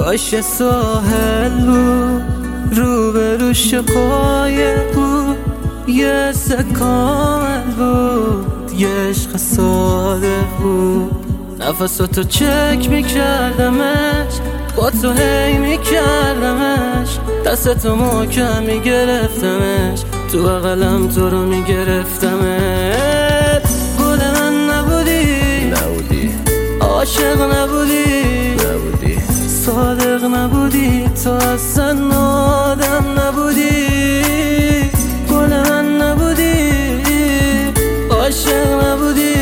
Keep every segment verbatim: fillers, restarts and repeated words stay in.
کاش ساحل بود، رو به روش قایق بود، یه سکامل بود، یه عشق صادق بود. نفساتو چک میکردمش، با تو هی میکردمش، دستتو محکم میگرفتمش، تو بغلم تو رو میگرفتمت. گل من نبودی، نبودی عاشق نبودی، نبودی صادق نبودی، تو اصلا آدم نبودی. گل من نبودی، عاشق نبودی،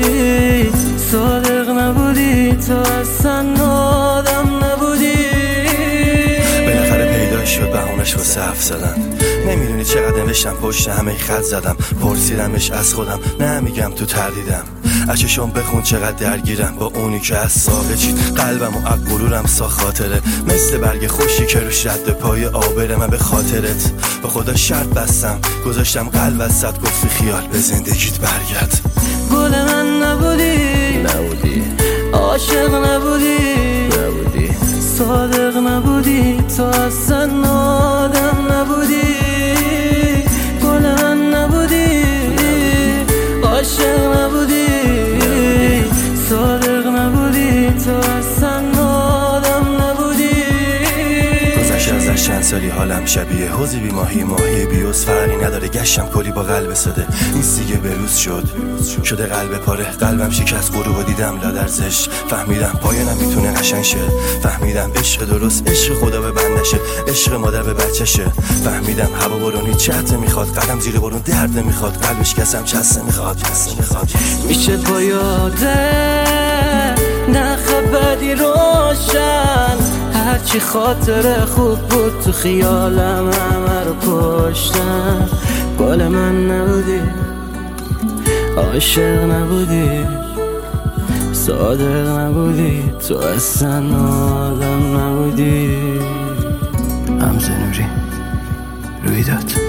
صادق نبودی، تو اصلا آدم نبودی. بالاخره پیدا شد بهونش واسه حرف زدن. نمیدونی چقدر نوشتم پشت همه خط زدم، پرسیدمش از خودم نمیگم تو تردیدم. از چشم بخون چقدر درگیرم با اونی که از ساقه چید قلبم و از غرورم سا خاطره، مثل برگ خوشی که روش رد پای آبره. من به خاطرت با خدا شرط بستم، گذاشتم قلب وسط، گفتی خیال به زندگیت برگرد. گل من نبودی، نبودی عاشق نبودی، نبودی صادق نبودی، تو اصلا آدم نبودی. گل من نبودی، عاشق نبودی، صادق نبودی، تو اصلا آدم نبودی. گذشت ازش چند سالی حالم شبیه حوضی بی ماهی، ماهی بیوز فرقی نداره، گشتم کلی با قلب ساده. این سیگه بروز شد شده قلب پاره، قلبم شکست غروب دیدم لادرزش. فهمیدم پایانم میتونه قشنگ شه، فهمیدم عشق درست عشق خدا به بندشه، عشق مادر به بچهشه. فهمیدم هوا بارونی چت میخواد، قدم زیر بارون درد میخواد، قلبش کسم چسته میخواد چسته میخواد. میشه با یاده نخ بدی روشن، هرچی خاطر خوب بود تو خیالم همه رو کشتن. گل من نبودی، عاشق نبودی، صادق نبودی، تو اصلا آدم نبودی. حمزه نوری رویداد.